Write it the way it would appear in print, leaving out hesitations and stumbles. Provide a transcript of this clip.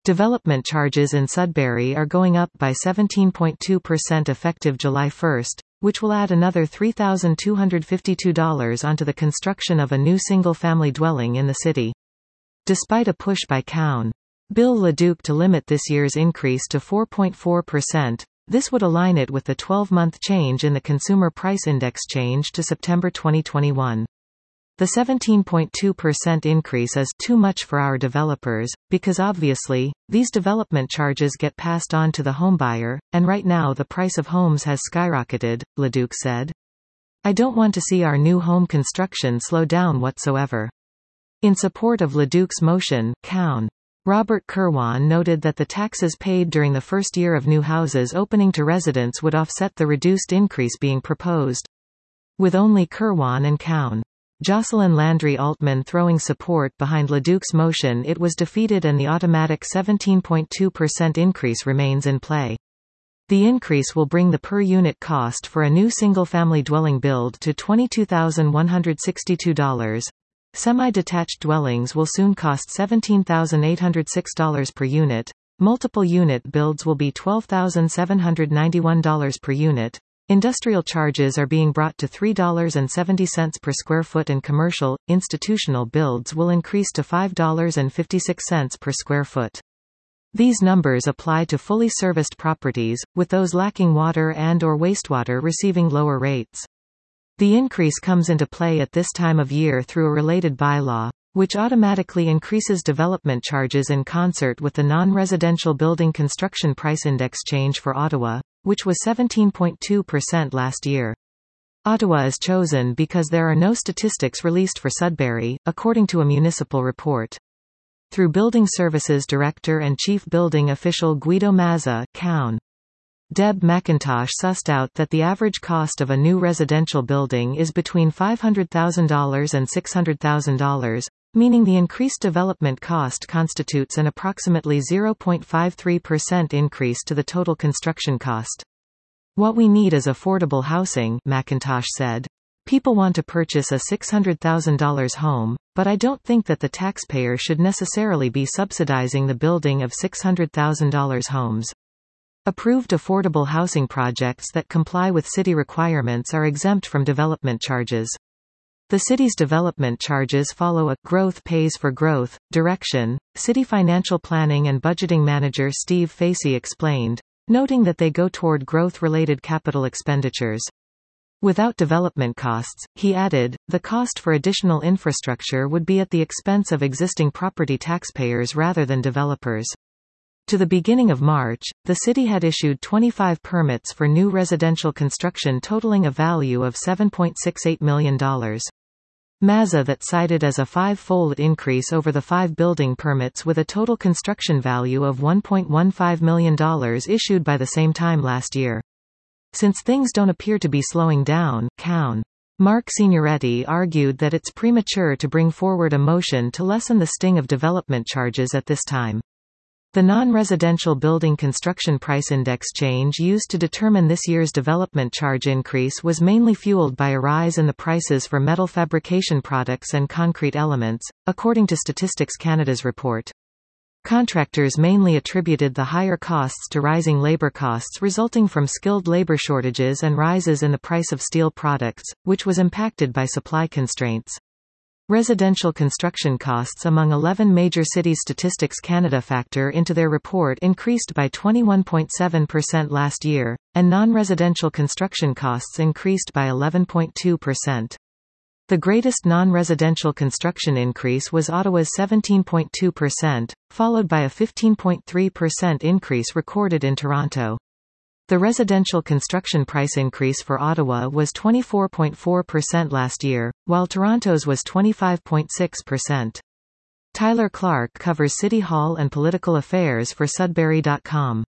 Development charges in Sudbury are going up by 17.2% effective July 1, which will add another $3,252 onto the construction of a new single-family dwelling in the city. Despite a push by Cown. Bill LeDuc to limit this year's increase to 4.4%, this would align it with the 12-month change in the Consumer Price Index change to September 2021. The 17.2% increase is too much for our developers, because obviously, these development charges get passed on to the homebuyer, and right now the price of homes has skyrocketed, LeDuc said. I don't want to see our new home construction slow down whatsoever. In support of LeDuc's motion, Cown. Robert Kirwan noted that the taxes paid during the first year of new houses opening to residents would offset the reduced increase being proposed. With only Kirwan and Cown. Jocelyn Landry Altman throwing support behind LeDuc's motion, it was defeated and the automatic 17.2% increase remains in play. The increase will bring the per-unit cost for a new single-family dwelling build to $22,162. Semi-detached dwellings will soon cost $17,806 per unit. Multiple unit builds will be $12,791 per unit. Industrial charges are being brought to $3.70 per square foot and commercial, institutional builds will increase to $5.56 per square foot. These numbers apply to fully serviced properties, with those lacking water and/or wastewater receiving lower rates. The increase comes into play at this time of year through a related bylaw, which automatically increases development charges in concert with the non-residential building construction price index change for Ottawa, which was 17.2% last year. Ottawa is chosen because there are no statistics released for Sudbury, according to a municipal report. Through Building Services Director and Chief Building Official Guido Mazza, Cown. Deb McIntosh sussed out that the average cost of a new residential building is between $500,000 and $600,000, meaning the increased development cost constitutes an approximately 0.53% increase to the total construction cost. What we need is affordable housing, McIntosh said. People want to purchase a $600,000 home, but I don't think that the taxpayer should necessarily be subsidizing the building of $600,000 homes. Approved affordable housing projects that comply with city requirements are exempt from development charges. The city's development charges follow a growth pays for growth direction, City Financial Planning and Budgeting Manager Steve Facey explained, noting that they go toward growth-related capital expenditures. Without development costs, he added, the cost for additional infrastructure would be at the expense of existing property taxpayers rather than developers. To the beginning of March, the city had issued 25 permits for new residential construction totaling a value of $7.68 million. Mazza that cited as a five-fold increase over the 5 building permits with a total construction value of $1.15 million issued by the same time last year. Since things don't appear to be slowing down, Cown. Mark Signoretti argued that it's premature to bring forward a motion to lessen the sting of development charges at this time. The non-residential building construction price index change used to determine this year's development charge increase was mainly fueled by a rise in the prices for metal fabrication products and concrete elements, according to Statistics Canada's report. Contractors mainly attributed the higher costs to rising labor costs resulting from skilled labor shortages and rises in the price of steel products, which was impacted by supply constraints. Residential construction costs among 11 major cities Statistics Canada factor into their report increased by 21.7% last year, and non-residential construction costs increased by 11.2%. The greatest non-residential construction increase was Ottawa's 17.2%, followed by a 15.3% increase recorded in Toronto. The residential construction price increase for Ottawa was 24.4% last year, while Toronto's was 25.6%. Tyler Clark covers City Hall and political affairs for Sudbury.com.